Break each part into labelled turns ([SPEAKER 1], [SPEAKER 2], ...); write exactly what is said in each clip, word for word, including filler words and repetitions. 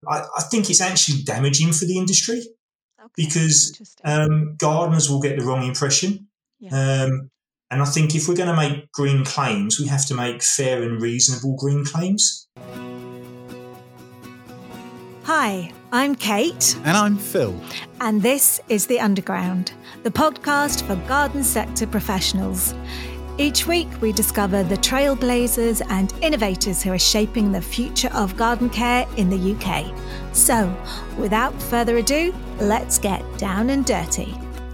[SPEAKER 1] I, I think it's actually damaging for the industry
[SPEAKER 2] Okay.
[SPEAKER 1] because um, gardeners will get the wrong impression.
[SPEAKER 2] Yeah.
[SPEAKER 1] Um, and I think if we're going to make green claims, we have to make fair and reasonable green claims.
[SPEAKER 2] Hi, I'm Kate.
[SPEAKER 3] And I'm Phil.
[SPEAKER 2] And this is The Underground, the podcast for garden sector professionals. Each week we discover the trailblazers and innovators who are shaping the future of garden care in the U K. So, without further ado, let's get down and dirty.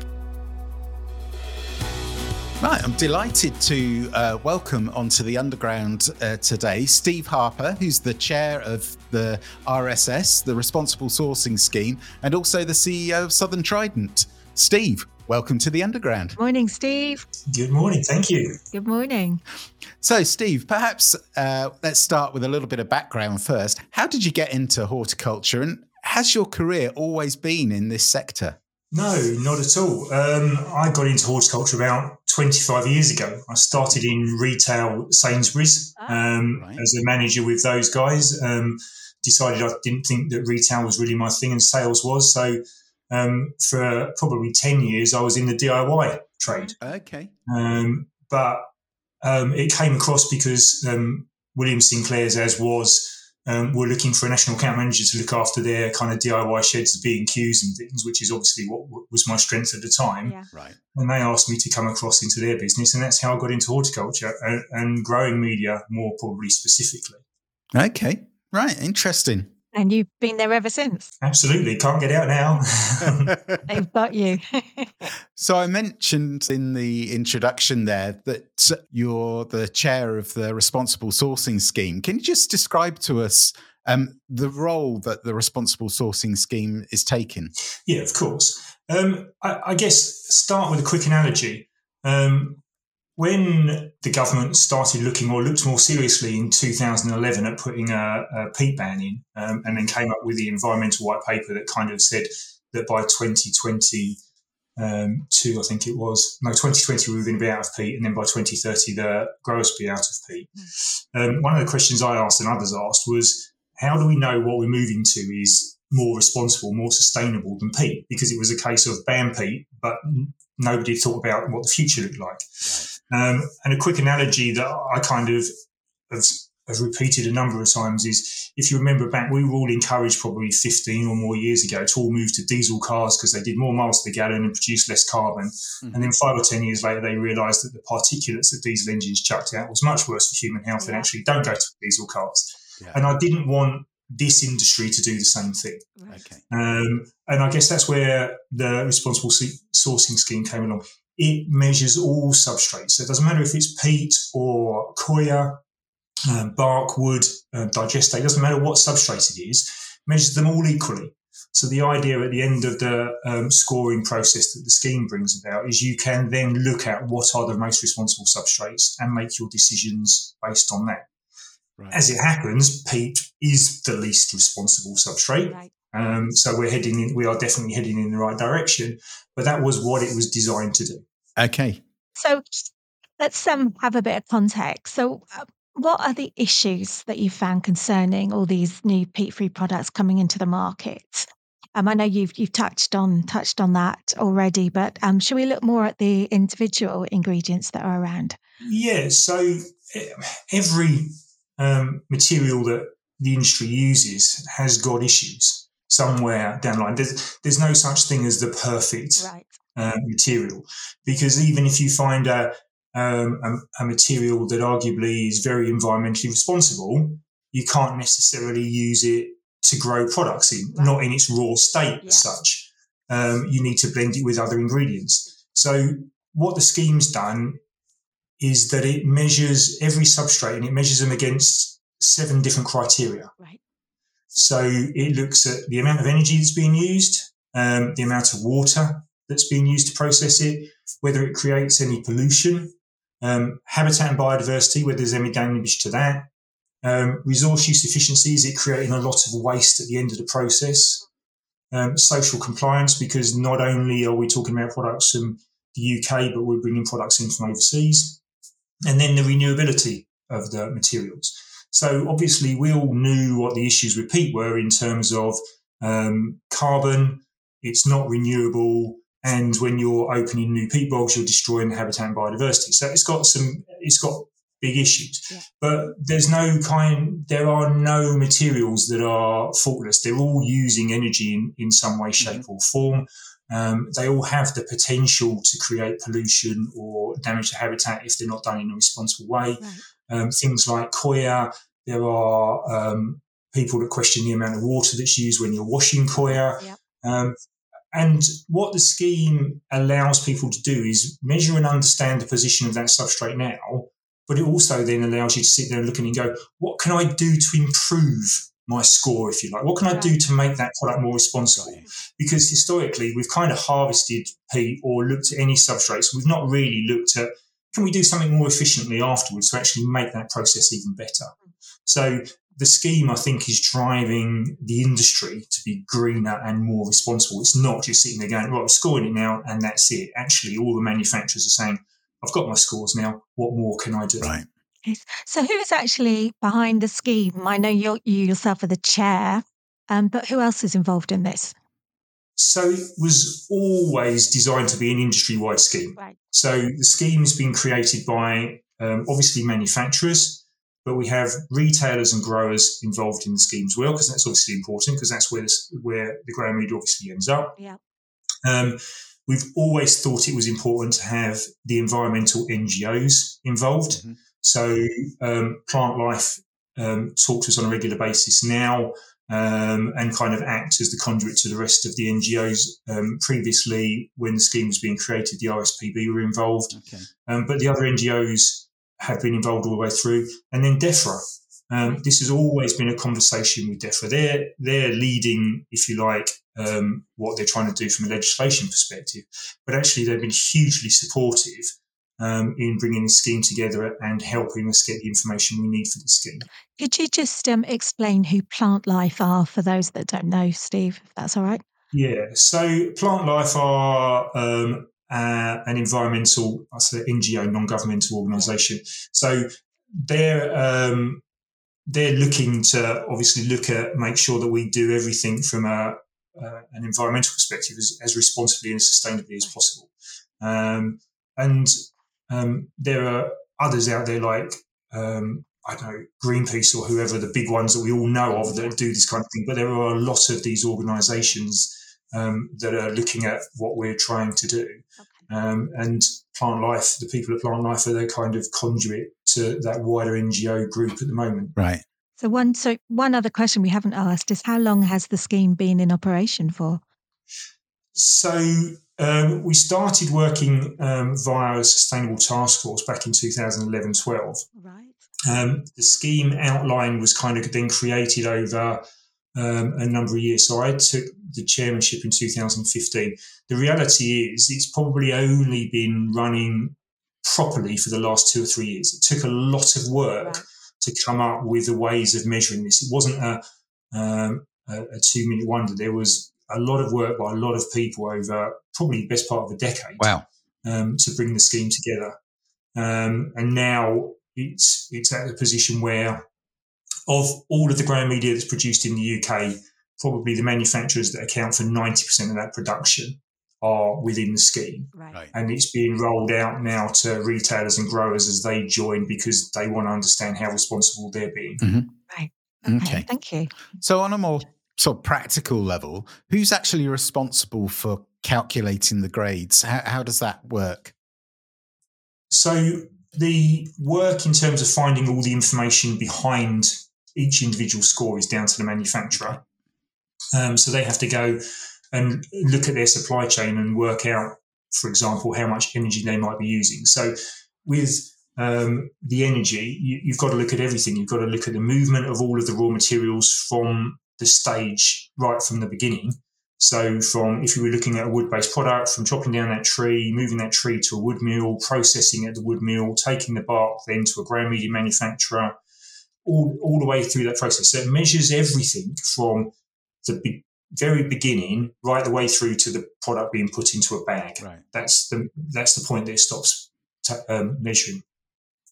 [SPEAKER 3] Right, I'm delighted to uh, welcome onto the Underground uh, today Steve Harper, who's the chair of the R S S, the Responsible Sourcing Scheme, and also the C E O of Southern Trident. Steve, welcome to the Underground.
[SPEAKER 2] Morning, Steve.
[SPEAKER 1] Good morning, thank you.
[SPEAKER 2] Good morning.
[SPEAKER 3] So, Steve, perhaps uh, let's start with a little bit of background first. How did you get into horticulture, and has your career always been in this sector?
[SPEAKER 1] No, not at all. Um, I got into horticulture about twenty-five years ago. I started in retail Sainsbury's um, right. as a manager with those guys. Um, decided I didn't think that retail was really my thing and sales was. So um, for probably ten years, I was in the D I Y trade.
[SPEAKER 3] Okay.
[SPEAKER 1] Um, but um, it came across because um, William Sinclair's, as was, Um, we're looking for a national account manager to look after their kind of D I Y sheds, the B and Qs and things, which is obviously what was my strength at the time.
[SPEAKER 2] Yeah.
[SPEAKER 3] Right.
[SPEAKER 1] And they asked me to come across into their business, and that's how I got into horticulture and, and growing media more probably specifically.
[SPEAKER 3] Okay. Right. Interesting.
[SPEAKER 2] And you've been there ever since?
[SPEAKER 1] Absolutely. Can't get out now.
[SPEAKER 2] They've got you.
[SPEAKER 3] So I mentioned in the introduction there that you're the chair of the Responsible Sourcing Scheme. Can you just describe to us um, the role that the Responsible Sourcing Scheme is taking?
[SPEAKER 1] Yeah, of course. Um, I, I guess start with a quick analogy. Um, when the government started looking or looked more seriously in two thousand eleven at putting a, a peat ban in um, and then came up with the environmental white paper that kind of said that by twenty twenty-two, I think it was, no, twenty twenty we were going to be out of peat, and then by twenty thirty the growers would be out of peat. Um, one of the questions I asked and others asked was, how do we know what we're moving to is more responsible, more sustainable than peat? Because it was a case of ban peat, but nobody thought about what the future looked like. Um, and a quick analogy that I kind of have, have repeated a number of times is, if you remember back, we were all encouraged probably fifteen or more years ago to all move to diesel cars because they did more miles per gallon and produced less carbon. Mm-hmm. And then five or ten years later, they realised that the particulates that diesel engines chucked out was much worse for human health yeah. and actually don't go to diesel cars. Yeah. And I didn't want this industry to do the same thing.
[SPEAKER 3] Okay.
[SPEAKER 1] Um, and I guess that's where the Responsible Sourcing Scheme came along. It measures all substrates. So it doesn't matter if it's peat or coir, um, bark, wood, uh, digestate. It doesn't matter what substrate it is. Measures them all equally. So the idea at the end of the um, scoring process that the scheme brings about is you can then look at what are the most responsible substrates and make your decisions based on that. Right. As it happens, peat is the least responsible substrate. Right. Um, so we're heading in, we are definitely heading in the right direction, but that was what it was designed to do.
[SPEAKER 3] Okay.
[SPEAKER 2] So let's um, have a bit of context. So uh, what are the issues that you found concerning all these new peat-free products coming into the market? Um, I know you've you've touched on touched on that already, but um, should we look more at the individual ingredients that are around?
[SPEAKER 1] Yeah. So every um, material that the industry uses has got issues somewhere down the line. There's, there's no such thing as the perfect
[SPEAKER 2] right.
[SPEAKER 1] uh, material, because even if you find a, um, a, a material that arguably is very environmentally responsible, you can't necessarily use it to grow products in, right. not in its raw state yeah. as such. Um, you need to blend it with other ingredients. So what the scheme's done is that it measures every substrate and it measures them against seven different criteria.
[SPEAKER 2] Right.
[SPEAKER 1] So it looks at the amount of energy that's being used, um, the amount of water that's being used to process it, whether it creates any pollution, um, habitat and biodiversity, whether there's any damage to that, um, resource use efficiency, is it creating a lot of waste at the end of the process, um, social compliance, because not only are we talking about products from the U K, but we're bringing products in from overseas, and then the renewability of the materials. So obviously we all knew what the issues with peat were in terms of um, carbon, it's not renewable, and when you're opening new peat bogs, you're destroying the habitat and biodiversity. So it's got some, it's got big issues. Yeah. But there's no kind, there are no materials that are faultless. They're all using energy in, in some way, shape mm-hmm. or form. Um, they all have the potential to create pollution or damage to habitat if they're not done in a responsible way. Right. Um, things like coir, there are um, people that question the amount of water that's used when you're washing coir. Yep. Um, and what the scheme allows people to do is measure and understand the position of that substrate now, but it also then allows you to sit there and look and go, what can I do to improve my score, if you like? What can I do to make that product more responsible? Because historically, we've kind of harvested peat or looked at any substrates. We've not really looked at, can we do something more efficiently afterwards to actually make that process even better? So the scheme, I think, is driving the industry to be greener and more responsible. It's not just sitting there going, right, we're scoring it now and that's it. Actually, all the manufacturers are saying, I've got my scores now. What more can I do?
[SPEAKER 3] Right.
[SPEAKER 2] So who is actually behind the scheme? I know you're, you yourself are the chair, um, but who else is involved in this?
[SPEAKER 1] So it was always designed to be an industry-wide scheme. Right. So the scheme has been created by um, obviously manufacturers, but we have retailers and growers involved in the scheme as well, because that's obviously important, because that's where, this, where the ground media obviously ends up.
[SPEAKER 2] Yeah.
[SPEAKER 1] Um, we've always thought it was important to have the environmental N G Os involved. Mm-hmm. So um, Plant Life um, talk to us on a regular basis now um, and kind of act as the conduit to the rest of the N G Os. Um, previously, when the scheme was being created, the R S P B were involved. Okay. Um, but the other N G Os have been involved all the way through. And then DEFRA. Um, this has always been a conversation with DEFRA. They're, they're leading, if you like, um, what they're trying to do from a legislation perspective. But actually, they've been hugely supportive Um, in bringing this scheme together and helping us get the information we need for the scheme.
[SPEAKER 2] Could you just um, explain who Plant Life are for those that don't know, Steve, if that's all right?
[SPEAKER 1] Yeah, so Plant Life are um, uh, an environmental, I say N G O, non-governmental organisation. So they're um, they're looking to obviously look at, make sure that we do everything from a, uh, an environmental perspective as, as responsibly and sustainably as possible. Um, and Um, there are others out there like, um, I don't know, Greenpeace or whoever, the big ones that we all know of that do this kind of thing. But there are a lot of these organisations um, that are looking at what we're trying to do. Okay. Um, and Plant Life, the people at Plant Life are the kind of conduit to that wider N G O group at the moment.
[SPEAKER 3] Right.
[SPEAKER 2] So one, so one other question we haven't asked is, how long has the scheme been in operation for?
[SPEAKER 1] So um, we started working um, via a sustainable task force back in two thousand eleven twelve.
[SPEAKER 2] Right.
[SPEAKER 1] Um, the scheme outline was kind of then created over um, a number of years. So I took the chairmanship in two thousand fifteen. The reality is it's probably only been running properly for the last two or three years. It took a lot of work right. to come up with the ways of measuring this. It wasn't a, um, a, a two-minute wonder. There was a lot of work by a lot of people over probably the best part of a decade.
[SPEAKER 3] Wow.
[SPEAKER 1] um, to bring the scheme together. Um, and now it's it's at a position where of all of the ground media that's produced in the U K, probably the manufacturers that account for ninety percent of that production are within the scheme.
[SPEAKER 2] Right.
[SPEAKER 1] And it's being rolled out now to retailers and growers as they join, because they want to understand how responsible they're being.
[SPEAKER 3] Mm-hmm.
[SPEAKER 2] Right. Okay.
[SPEAKER 3] Okay.
[SPEAKER 2] Thank you.
[SPEAKER 3] So on a more sort of practical level, who's actually responsible for calculating the grades? How, how does that work?
[SPEAKER 1] So the work in terms of finding all the information behind each individual score is down to the manufacturer. Um, so they have to go and look at their supply chain and work out, for example, how much energy they might be using. So with um, the energy, you, you've got to look at everything. You've got to look at the movement of all of the raw materials from the stage right from the beginning. So from, if you were looking at a wood-based product, from chopping down that tree, moving that tree to a wood mill, processing at the wood mill, taking the bark then to a ground media manufacturer, all, all the way through that process. So it measures everything from the be- very beginning right the way through to the product being put into a bag.
[SPEAKER 3] Right.
[SPEAKER 1] That's the that's the point that it stops t- um, measuring.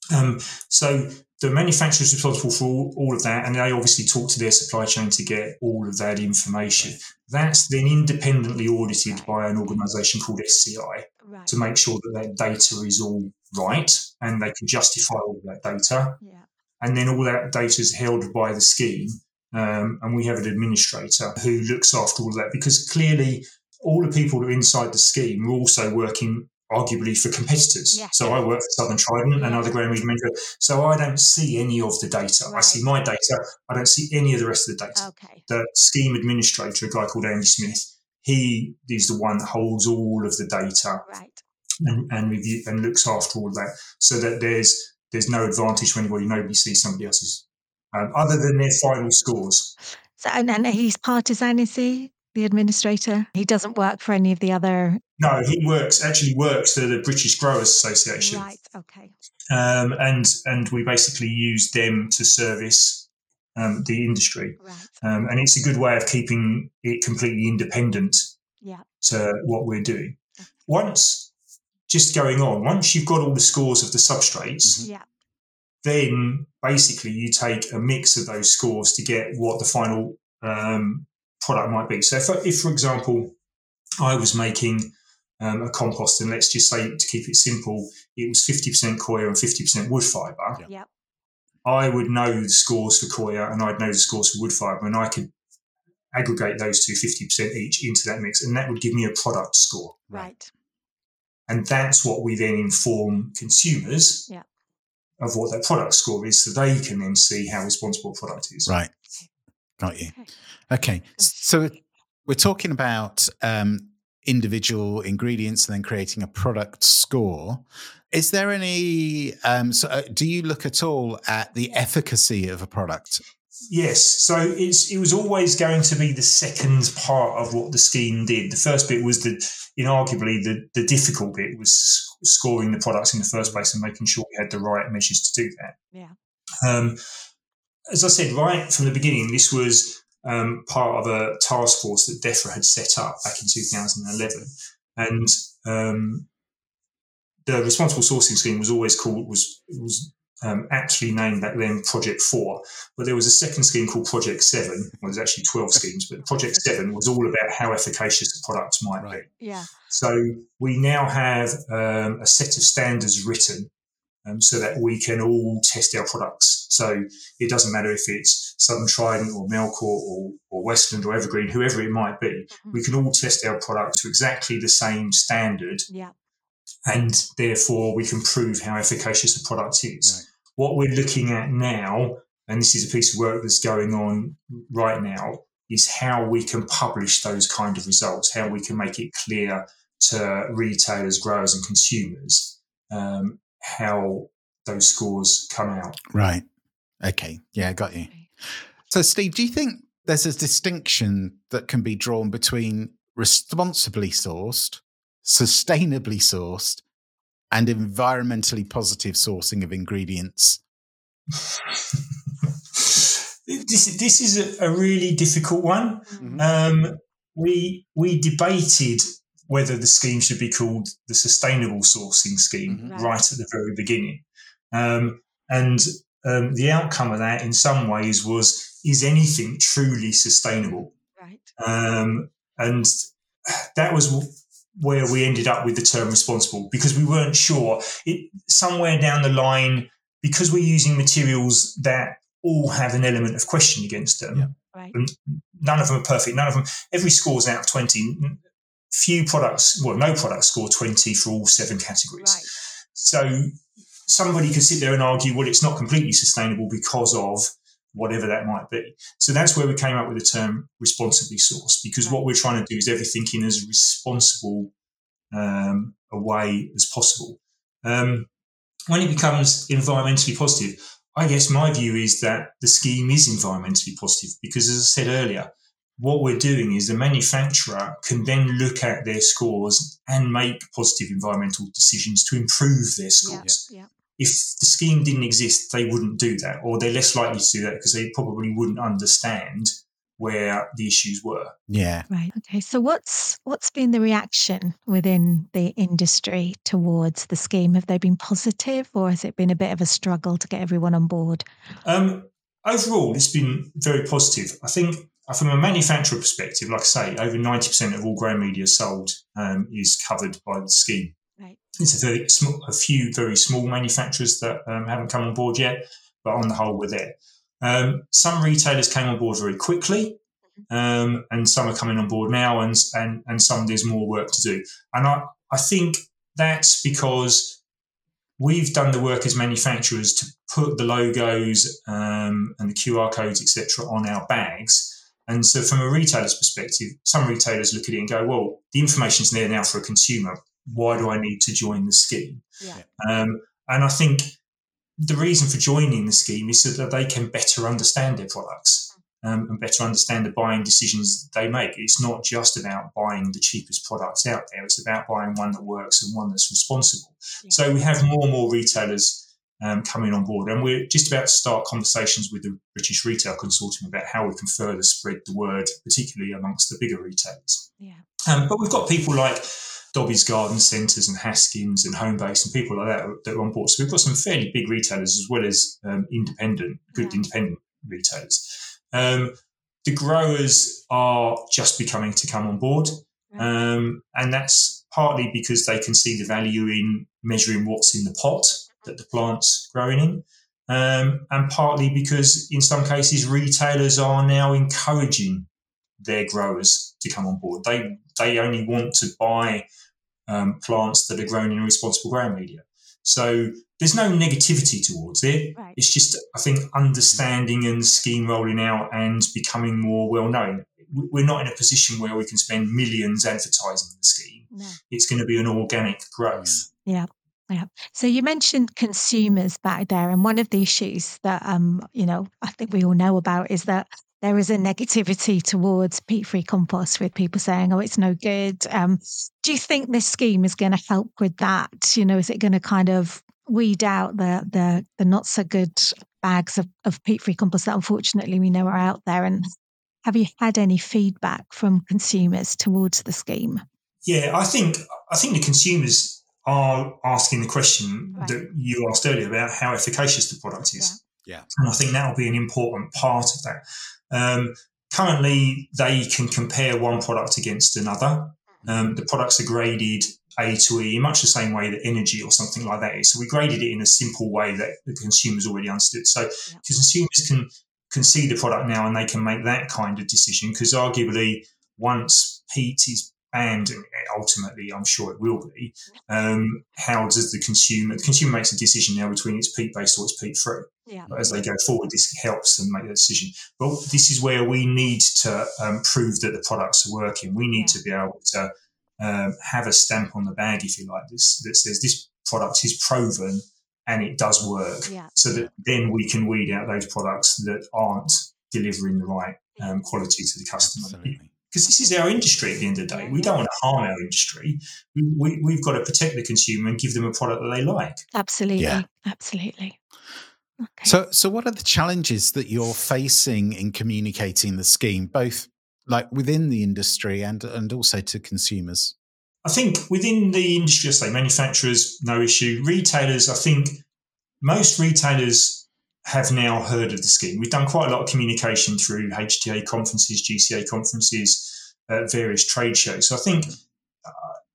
[SPEAKER 1] Um, so the manufacturer is responsible for all, all of that, and they obviously talk to their supply chain to get all of that information.
[SPEAKER 3] Right.
[SPEAKER 1] That's then independently audited
[SPEAKER 2] Right.
[SPEAKER 1] by an organisation called S C I
[SPEAKER 2] Right.
[SPEAKER 1] to make sure that that data is all right and they can justify all of that data.
[SPEAKER 2] Yeah.
[SPEAKER 1] And then all that data is held by the scheme. Um, and we have an administrator who looks after all of that, because clearly all the people who are inside the scheme are also working arguably for competitors.
[SPEAKER 2] Yeah.
[SPEAKER 1] So I work for Southern Trident,
[SPEAKER 2] Yeah.
[SPEAKER 1] another Grand Region manager. So I don't see any of the data. I
[SPEAKER 2] Right.
[SPEAKER 1] see my data. I don't see any of the rest of the data.
[SPEAKER 2] Okay.
[SPEAKER 1] The scheme administrator, a guy called Andy Smith, he is the one that holds all of the data
[SPEAKER 2] Right.
[SPEAKER 1] and, and review and looks after all of that, so that there's there's no advantage to anybody. Nobody sees somebody else's, um, other than their final scores.
[SPEAKER 2] So, and, and he's partisan, is he? The administrator? He doesn't work for any of the other.
[SPEAKER 1] No, he works actually works for the British Growers Association,
[SPEAKER 2] Right. Okay.
[SPEAKER 1] um, and and we basically use them to service um, the industry,
[SPEAKER 2] Right.
[SPEAKER 1] um, and it's a good way of keeping it completely independent
[SPEAKER 2] Yeah.
[SPEAKER 1] to what we're doing. Once, just going on, once you've got all the scores of the substrates,
[SPEAKER 2] Yeah.
[SPEAKER 1] then basically you take a mix of those scores to get what the final um, product might be. So if, if, for example, I was making um, a compost, and let's just say, to keep it simple, it was fifty percent coir and fifty percent wood fibre,
[SPEAKER 3] Yeah.
[SPEAKER 2] Yeah.
[SPEAKER 1] I would know the scores for coir and I'd know the scores for wood fibre, and I could aggregate those two fifty percent each into that mix, and that would give me a product score.
[SPEAKER 2] Right.
[SPEAKER 1] And that's what we then inform consumers
[SPEAKER 2] Yeah.
[SPEAKER 1] of what that product score is, so they can then see how responsible a product is.
[SPEAKER 3] Right. Got you.
[SPEAKER 2] Okay.
[SPEAKER 3] Okay. So we're talking about um, individual ingredients and then creating a product score. Is there any, um, so uh, do you look at all at the efficacy of a product?
[SPEAKER 1] Yes. So it's it was always going to be the second part of what the scheme did. The first bit was the, inarguably, the, the difficult bit was scoring the products in the first place and making sure we had the right measures to do that.
[SPEAKER 2] Yeah.
[SPEAKER 1] Um, as I said, right from the beginning, this was um, part of a task force that DEFRA had set up back in two thousand eleven. And um, the responsible sourcing scheme was always called, was, was um, actually named back then Project Four. But there was a second scheme called Project Seven. Well, there's actually twelve schemes, but Project Seven was all about how efficacious the products might
[SPEAKER 3] Right.
[SPEAKER 1] be.
[SPEAKER 2] Yeah.
[SPEAKER 1] So we now have um, a set of standards written um, so that we can all test our products. So it doesn't matter if it's Southern Trident or Melcourt or, or Westland or Evergreen, whoever it might be,
[SPEAKER 2] Mhm.
[SPEAKER 1] we can all test our product to exactly the same standard,
[SPEAKER 2] Yeah.
[SPEAKER 1] and therefore we can prove how efficacious the product is.
[SPEAKER 3] Right.
[SPEAKER 1] What we're looking at now, and this is a piece of work that's going on right now, is how we can publish those kind of results, how we can make it clear to retailers, growers and consumers um, how those scores come out.
[SPEAKER 3] Right. Okay. Yeah, got you.
[SPEAKER 2] Okay.
[SPEAKER 3] So, Steve, do you think there's a distinction that can be drawn between responsibly sourced, sustainably sourced, and environmentally positive sourcing of ingredients?
[SPEAKER 1] this, this is a, a really difficult one.
[SPEAKER 3] Mhm.
[SPEAKER 1] Um, we we debated whether the scheme should be called the Sustainable Sourcing Scheme
[SPEAKER 3] Mhm.
[SPEAKER 2] Right.
[SPEAKER 1] right at the very beginning. Um, and um, the outcome of that in some ways was, is anything truly sustainable?
[SPEAKER 2] Right.
[SPEAKER 1] Um, and that was where we ended up with the term responsible, because we weren't sure. It, somewhere down the line, because we're using materials that all have an element of question against them,
[SPEAKER 3] Yeah.
[SPEAKER 2] Right.
[SPEAKER 1] and none of them are perfect. None of them, every score's out of twenty. Few products, well, no products score twenty for all seven categories.
[SPEAKER 2] Right.
[SPEAKER 1] So somebody could sit there and argue, well, it's not completely sustainable because of whatever that might be. So that's where we came up with the term responsibly sourced, because
[SPEAKER 2] Right.
[SPEAKER 1] what we're trying to do is everything in as responsible um, a way as possible. Um, when it becomes environmentally positive, I guess my view is that the scheme is environmentally positive, because, as I said earlier, what we're doing is the manufacturer can then look at their scores and make positive environmental decisions to improve their
[SPEAKER 2] Yeah.
[SPEAKER 1] scores.
[SPEAKER 2] Yeah.
[SPEAKER 1] If the scheme didn't exist, they wouldn't do that, or they're less likely to do that because they probably wouldn't understand where the issues were.
[SPEAKER 3] Yeah.
[SPEAKER 2] Right. Okay. So what's what's been the reaction within the industry towards the scheme? Have they been positive, or has it been a bit of a struggle to get everyone on board?
[SPEAKER 1] Um, overall, it's been very positive. I think from a manufacturer perspective, like I say, over ninety percent of all ground media sold um, is covered by the scheme.
[SPEAKER 2] Right.
[SPEAKER 1] It's a very small, a few very small manufacturers that um, haven't come on board yet, but on the whole, we're there. Um, some retailers came on board very quickly, um, and some are coming on board now, and, and and some there's more work to do. And I, I think that's because we've done the work as manufacturers to put the logos um, and the Q R codes, et cetera, on our bags. And so from a retailer's perspective, some retailers look at it and go, well, the information's there now for a consumer. Why do I need to join the scheme?
[SPEAKER 2] Yeah.
[SPEAKER 1] Um, and I think the reason for joining the scheme is so that they can better understand their products um, and better understand the buying decisions they make. It's not just about buying the cheapest products out there. It's about buying one that works and one that's responsible. Yeah. So we have more and more retailers um, coming on board, and we're just about to start conversations with the British Retail Consortium about how we can further spread the word, particularly amongst the bigger retailers.
[SPEAKER 2] Yeah.
[SPEAKER 1] Um, but we've got people like Dobbies Garden Centres and Haskins and Homebase and people like that that are on board. So we've got some fairly big retailers as well as um, independent, good yeah. independent retailers. Um, the growers are just becoming to come on board. Um, and that's partly because they can see the value in measuring what's in the pot that the plant's growing in. Um, and partly because in some cases retailers are now encouraging their growers to come on board. They they only want to buy um, plants that are grown in responsible ground media. So there's no negativity towards it. Right. It's just, I think, understanding and scheme rolling out and becoming more well known. We're not in a position where we can spend millions advertising the scheme. No. It's going to be an organic growth.
[SPEAKER 2] Yeah. Yeah. So you mentioned consumers back there, and one of the issues that um, you know, I think we all know about is that there is a negativity towards peat-free compost, with people saying, "Oh, it's no good." Um, do you think this scheme is going to help with that? You know, is it going to kind of weed out the the, the not so good bags of, of peat-free compost that unfortunately we know are out there? And have you had any feedback from consumers towards the scheme?
[SPEAKER 1] Yeah, I think I think the consumers are asking the question right. that you asked earlier about how efficacious the product is.
[SPEAKER 3] Yeah. yeah.
[SPEAKER 1] And I think that will be an important part of that. Um, currently, they can compare one product against another. Um, the products are graded A to E in much the same way that energy or something like that is. So we graded it in a simple way that the consumers already understood. So yeah. consumers can, can see the product now and they can make that kind of decision, because arguably once peat is and ultimately, I'm sure it will be, um, how does the consumer, the consumer makes a decision now between it's peat-based or it's peat-free. Yeah. But as they go forward, this helps them make that decision. But this is where we need to um, prove that the products are working. We need yeah. to be able to um, have a stamp on the bag, if you like, this, that says this product is proven and it does work, yeah. so that then we can weed out those products that aren't delivering the right um, quality to the customer. Absolutely. Because this is our industry at the end of the day. We don't want to harm our industry. We, we, we've got to protect the consumer and give them a product that they like.
[SPEAKER 2] Absolutely. Yeah. Absolutely.
[SPEAKER 3] Okay. So, so what are the challenges that you're facing in communicating the scheme, both like within the industry and, and also to consumers?
[SPEAKER 1] I think within the industry, I say manufacturers, no issue. Retailers, I think most retailers have now heard of the scheme. We've done quite a lot of communication through H T A conferences, G C A conferences, uh, various trade shows. So I think uh,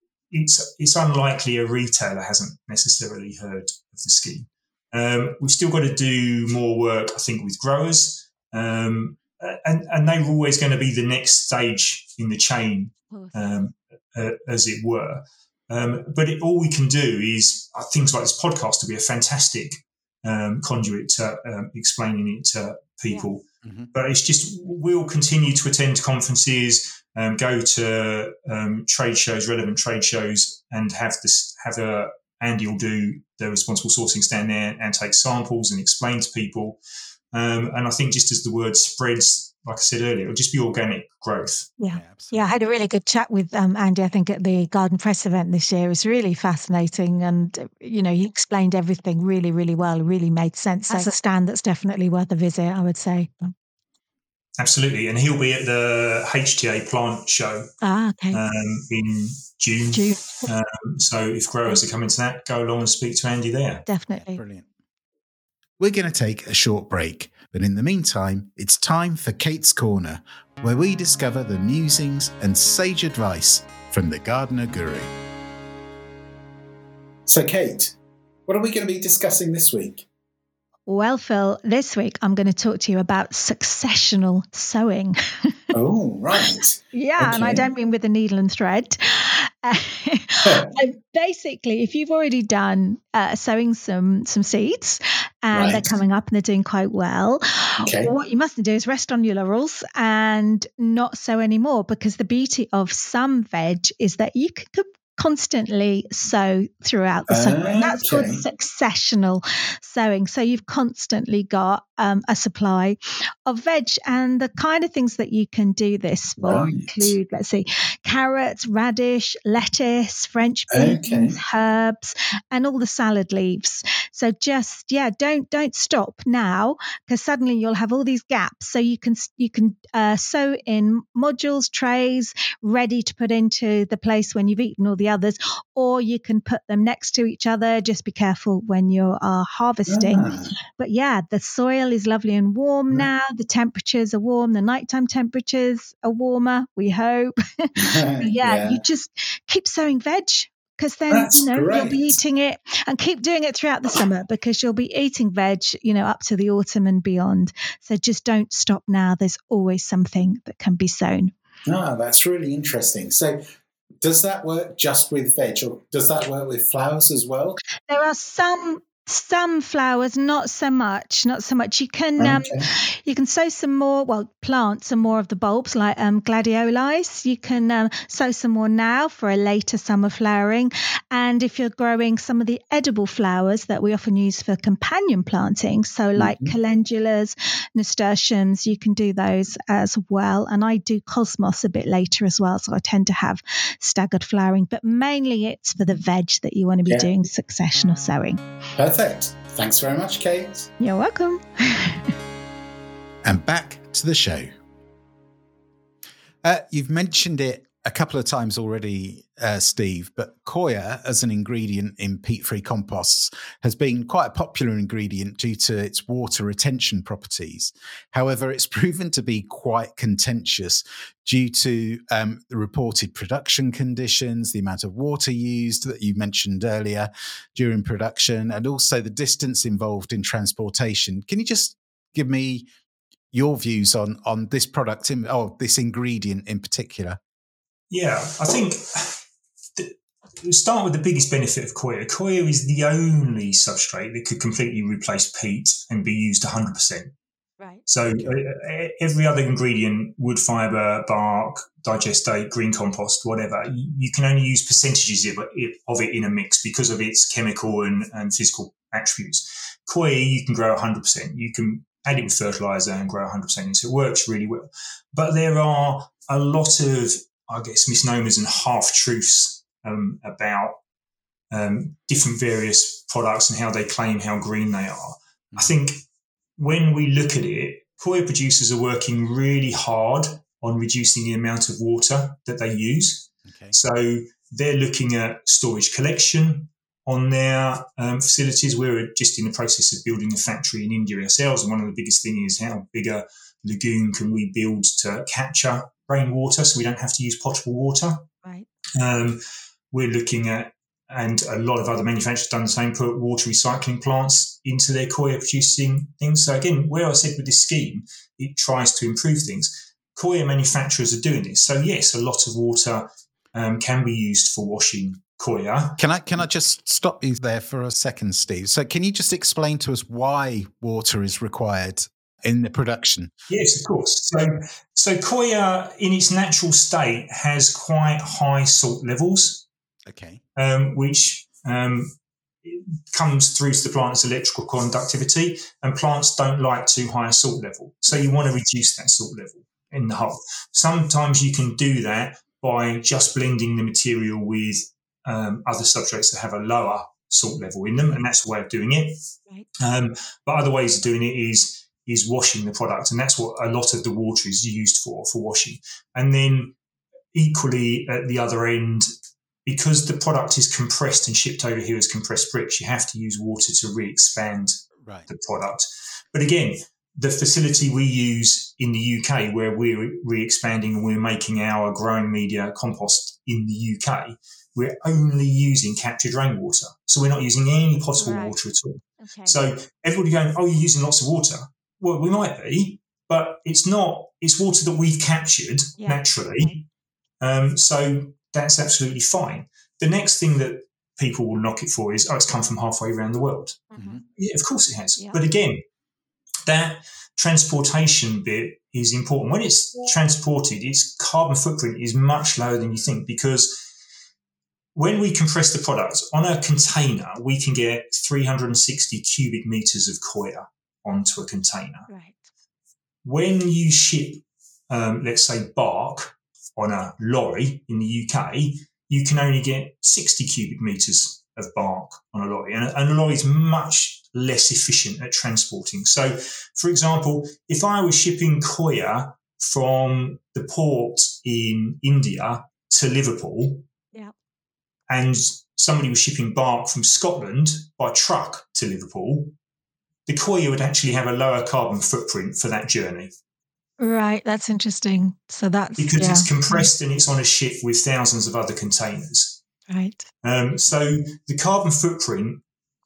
[SPEAKER 1] it's it's unlikely a retailer hasn't necessarily heard of the scheme. Um, we've still got to do more work, I think, with growers, um, and, and they're always going to be the next stage in the chain, um, uh, as it were. Um, but it, all we can do is uh, things like this podcast to be a fantastic Um, conduit to um, explaining it to people. Yeah. Mm-hmm. But it's just, we'll continue to attend conferences, um, go to um, trade shows, relevant trade shows, and have this, have a, Andy will do the responsible sourcing stand there and take samples and explain to people. Um, and I think just as the word spreads, like I said earlier, it'll just be organic growth.
[SPEAKER 2] Yeah, yeah, yeah I had a really good chat with um, Andy, I think, at the Garden Press event this year. It was really fascinating. And, you know, he explained everything really, really well, really made sense. That's a stand that's definitely worth a visit, I would say.
[SPEAKER 1] absolutely. And he'll be at the H T A plant show
[SPEAKER 2] ah, okay.
[SPEAKER 1] um, in June.
[SPEAKER 2] June.
[SPEAKER 1] Um, so if growers are coming to that, go along and speak to Andy there.
[SPEAKER 2] Definitely.
[SPEAKER 3] Yeah, brilliant. We're going to take a short break, but in the meantime, it's time for Kate's Corner, where we discover the musings and sage advice from the gardener guru. So, Kate, what are we going to be discussing this week?
[SPEAKER 2] Well, Phil, this week I'm going to talk to you about successional sowing.
[SPEAKER 3] Oh, right.
[SPEAKER 2] yeah,
[SPEAKER 3] okay.
[SPEAKER 2] And I don't mean with a needle and thread. Uh, basically, if you've already done uh, sowing some some seeds and
[SPEAKER 3] right.
[SPEAKER 2] they're coming up and they're doing quite well,
[SPEAKER 3] okay.
[SPEAKER 2] what you mustn't do is rest on your laurels and not sow anymore, because the beauty of some veg is that you can constantly sow throughout the summer. And that's
[SPEAKER 3] okay.
[SPEAKER 2] called successional sowing. So you've constantly got um, a supply of veg, and the kind of things that you can do this for
[SPEAKER 3] right.
[SPEAKER 2] include, let's see, carrots, radish, lettuce, French beans,
[SPEAKER 3] okay.
[SPEAKER 2] herbs, and all the salad leaves. So just, yeah, don't don't stop now, because suddenly you'll have all these gaps. So you can you can uh, sow in modules, trays, ready to put into the place when you've eaten all the others, or you can put them next to each other. Just be careful when you are harvesting.
[SPEAKER 3] Ah.
[SPEAKER 2] But yeah, the soil is lovely and warm
[SPEAKER 3] yeah.
[SPEAKER 2] now. The temperatures are warm. The nighttime temperatures are warmer, we hope. yeah,
[SPEAKER 3] yeah,
[SPEAKER 2] you just keep sowing veg, because then
[SPEAKER 3] That's
[SPEAKER 2] you know
[SPEAKER 3] great.
[SPEAKER 2] you'll be eating it, and keep doing it throughout the summer, because you'll be eating veg, you know, up to the autumn and beyond. So just don't stop now. There's always something that can be sown.
[SPEAKER 3] Ah, that's really interesting. So does that work just with veg, or does that work with flowers as well?
[SPEAKER 2] There are some some flowers, not so much, not so much. You can um,
[SPEAKER 3] okay.
[SPEAKER 2] you can sow some more, well, plant some more of the bulbs, like um, gladiolus. You can um, sow some more now for a later summer flowering. And if you're growing some of the edible flowers that we often use for companion planting, so like mm-hmm. calendulas, nasturtiums, you can do those as well. And I do cosmos a bit later as well, so I tend to have staggered flowering. But mainly it's for the veg that you want to be yeah. doing successional sowing.
[SPEAKER 3] Perfect. Thanks very much, Kate.
[SPEAKER 2] You're welcome.
[SPEAKER 3] And back to the show. Uh, you've mentioned it a couple of times already, uh, Steve, but coir as an ingredient in peat-free composts has been quite a popular ingredient due to its water retention properties. However, it's proven to be quite contentious due to um, the reported production conditions, the amount of water used that you mentioned earlier during production, and also the distance involved in transportation. Can you just give me your views on, on this product, in, or this ingredient in particular?
[SPEAKER 1] Yeah, I think th- start with the biggest benefit of coir. Coir is the only substrate that could completely replace peat and be used one hundred percent.
[SPEAKER 2] Right.
[SPEAKER 1] So uh, every other ingredient, wood fibre, bark, digestate, green compost, whatever, you can only use percentages of it, of it in a mix because of its chemical and, and physical attributes. Coir, you can grow one hundred percent. You can add it with fertiliser and grow one hundred percent. So it works really well. But there are a lot of, I guess, misnomers and half-truths um, about um, different various products and how they claim how green they are. I think when we look at it, coir producers are working really hard on reducing the amount of water that they use.
[SPEAKER 3] Okay.
[SPEAKER 1] So they're looking at storage collection on their um, facilities. We're just in the process of building a factory in India ourselves, and one of the biggest things is how big a lagoon can we build to capture rainwater so we don't have to use potable water.
[SPEAKER 2] Right.
[SPEAKER 1] Um, we're looking at, and a lot of other manufacturers have done the same, put water recycling plants into their coir producing things. So again, where I said with this scheme, it tries to improve things. Coir manufacturers are doing this. So yes, a lot of water um, can be used for washing coir.
[SPEAKER 3] Can I can I just stop you there for a second, Steve? So can you just explain to us why water is required in the production?
[SPEAKER 1] Yes, of course. So, so coir in its natural state has quite high salt levels.
[SPEAKER 3] Okay.
[SPEAKER 1] Um, which um, comes through to the plant's electrical conductivity, and plants don't like too high a salt level. So you want to reduce that salt level in the whole. Sometimes you can do that by just blending the material with um, other substrates that have a lower salt level in them, and that's a way of doing it.
[SPEAKER 2] Right.
[SPEAKER 1] Um, but other ways of doing it is is washing the product, and that's what a lot of the water is used for, for washing. And then equally at the other end, because the product is compressed and shipped over here as compressed bricks, you have to use water to re-expand right. the product. But again, the facility we use in the U K, where we're re-expanding and we're making our growing media compost in the U K, we're only using captured rainwater. So we're not using any potable right. water at all. Okay. So everybody going, oh, you're using lots of water. Well, we might be, but it's not. It's water that we've captured yeah. naturally. Okay. Um, so that's absolutely fine. The next thing that people will knock it for is, oh, it's come from halfway around the world. Mm-hmm. Yeah, of course it has. Yeah. But again, that transportation bit is important. When it's transported, its carbon footprint is much lower than you think, because when we compress the product on a container, we can get three hundred sixty cubic meters of coir onto a container. Right. When you ship, um, let's say, bark on a lorry in the U K, you can only get sixty cubic meters of bark on a lorry. And, and a lorry is much less efficient at transporting. So, for example, if I was shipping coir from the port in India to Liverpool, yeah. and somebody was shipping bark from Scotland by truck to Liverpool, the coir would actually have a lower carbon footprint for that journey.
[SPEAKER 2] Right, that's interesting. So that's
[SPEAKER 1] because
[SPEAKER 2] yeah.
[SPEAKER 1] it's compressed and it's on a ship with thousands of other containers.
[SPEAKER 2] Right.
[SPEAKER 1] Um, so the carbon footprint